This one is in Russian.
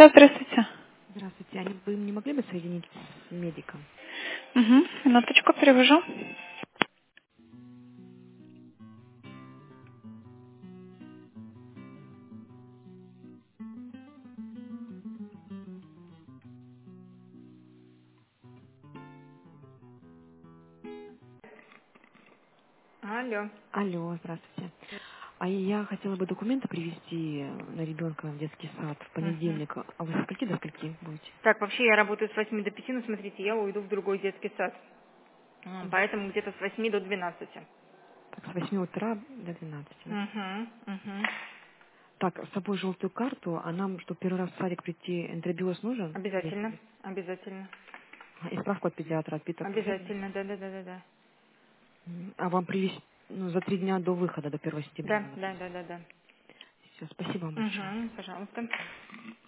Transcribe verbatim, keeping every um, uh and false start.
Да, здравствуйте. Здравствуйте. А не- вы не могли бы соединить с медиком? Угу. Минуточку, перевожу. Алло. Алло, здравствуйте. А я хотела бы документы привезти на ребенка в детский сад в Мгм. понедельник. А вы со скольки до скольки будете? Так, вообще я работаю с восьми до пяти, но смотрите, я уйду в другой детский сад. М, Поэтому где-то с восьми до двенадцати. Так, с восьми утра до двенадцати. Да? Угу, угу. Так, с собой желтую карту, а нам, чтобы первый раз в садик прийти, энтеробиоз нужен? Обязательно, Если- обязательно, И справку от педиатра, отпиток есть? обязательно, да-да-да-да-да. М, А вам привезти ну, за три дня до выхода, до первого сентября Да, надо да, привезти. да, да, да. Все, спасибо вам большое. Угу, пожалуйста.